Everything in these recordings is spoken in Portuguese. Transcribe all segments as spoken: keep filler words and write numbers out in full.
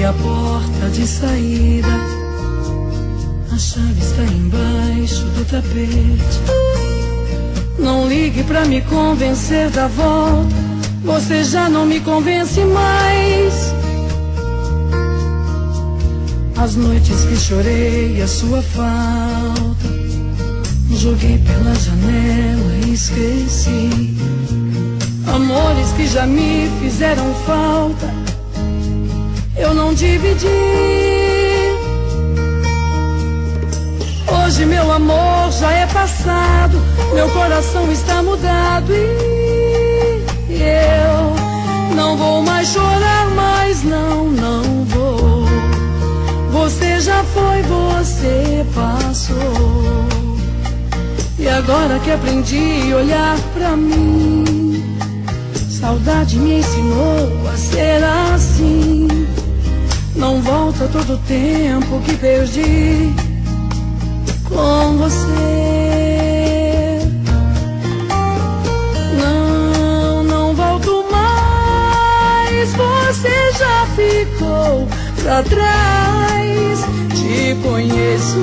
Fechei a porta de saída, a chave está embaixo do tapete. Não ligue pra me convencer da volta, você já não me convence mais. As noites que chorei a sua falta, joguei pela janela e esqueci. Amores que já me fizeram falta, eu não dividi. Hoje meu amor já é passado, meu coração está mudado e eu não vou mais chorar, mas não, não vou. Você já foi, você passou. E agora que aprendi a olhar pra mim, saudade me ensinou a ser assim. Não volta todo o tempo que perdi com você. Não, não volto mais, você já ficou pra trás. Te conheço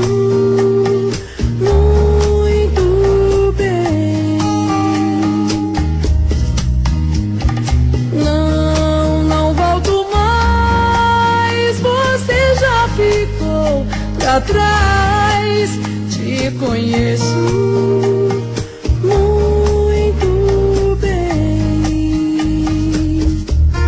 muito bem. Não, não volto mais, você já ficou pra trás. Te conheço muito bem.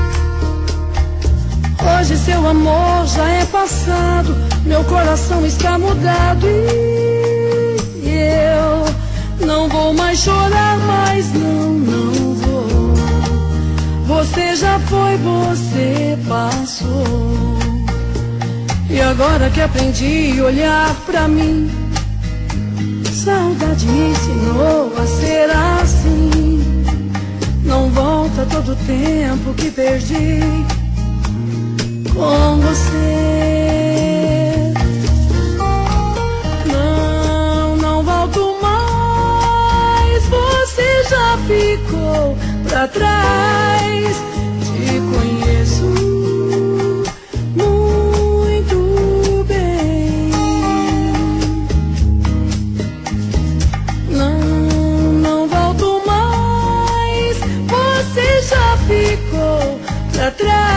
Hoje seu amor já é passado, meu coração está mudado e eu não vou mais chorar, mas não, não vou. Você já foi, você passou. E agora que aprendi a olhar pra mim, saudade me ensinou a ser assim. Não volta todo o tempo que perdi com você. Não, não volto mais, você já ficou pra trás. Te conheço muito bem. Não, não volto mais, você já ficou pra trás.